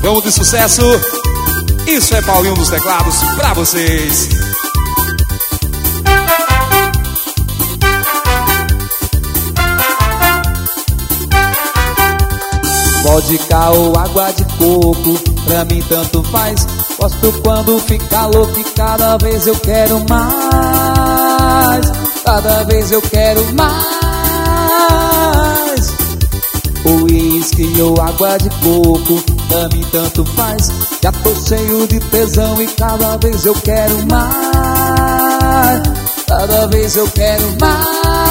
Vamos de sucesso. Isso é Paulinho dos Teclados pra vocês. Vodka ou água de coco, pra mim tanto faz. Gosto quando fica louco e cada vez eu quero mais. Cada vez eu quero mais. Uísque ou água de coco, pra mim tanto faz. Já tô cheio de tesão e cada vez eu quero mais. Cada vez eu quero mais.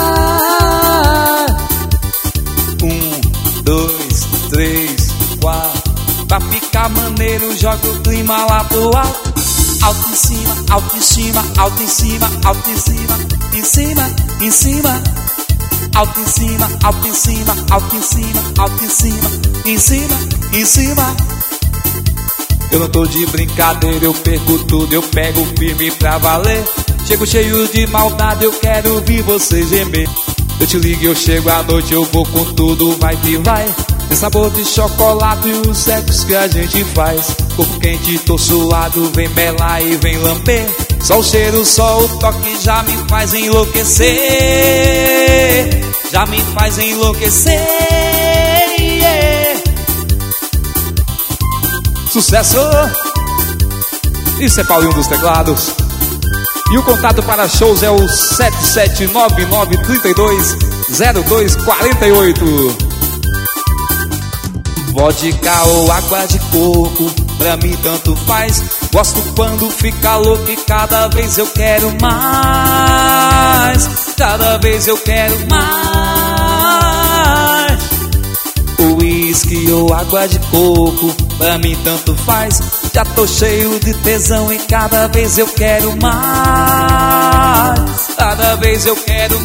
1, 2, 3, 4. Pra ficar maneiro, joga o clima lá pro alto. Alto em cima, alto em cima, alto em cima, alto em cima, em cima, em cima. Alto em cima, alto em cima, alto em cima, alto em cima, em cima, em cima. Eu não tô de brincadeira, eu perco tudo, eu pego firme pra valer. Chego cheio de maldade, eu quero ouvir você gemer. Eu te ligo, eu chego à noite, eu vou com tudo, vai que vai. Tem sabor de chocolate e os sexos que a gente faz. Corpo quente, tô suado, vem melar e vem lamber. Só o cheiro, só o toque já me faz enlouquecer. Já me faz enlouquecer, yeah. Sucesso! Isso é Paulinho dos Teclados. E o contato para shows é o 7799320248. Vodka ou água de coco, pra mim tanto faz. Gosto quando fica louco e cada vez eu quero mais. Cada vez eu quero mais. Uísque ou água de coco, pra mim tanto faz. Já tô cheio de tesão e cada vez eu quero mais. Cada vez eu quero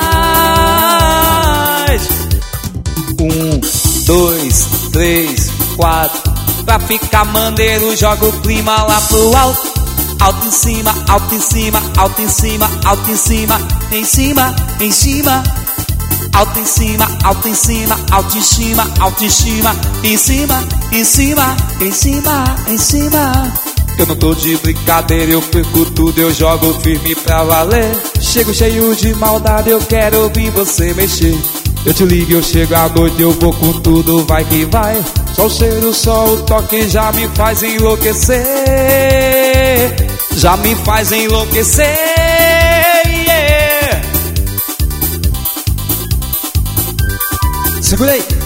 mais. 1, 2, 3, 4. Pra ficar maneiro, joga o clima lá pro alto. Alto em cima, alto em cima, alto em cima, alto em cima, em cima, em cima. Alto em cima, alto em cima, alto em cima, alto em cima, em cima, em cima, em cima, em cima. Eu não tô de brincadeira, eu perco tudo, eu jogo firme pra valer. Chego cheio de maldade, eu quero ouvir você mexer. Eu te ligo, eu chego à noite, eu vou com tudo, vai que vai. Só o cheiro, só o toque já me faz enlouquecer. Já me faz enlouquecer, yeah. Segura aí.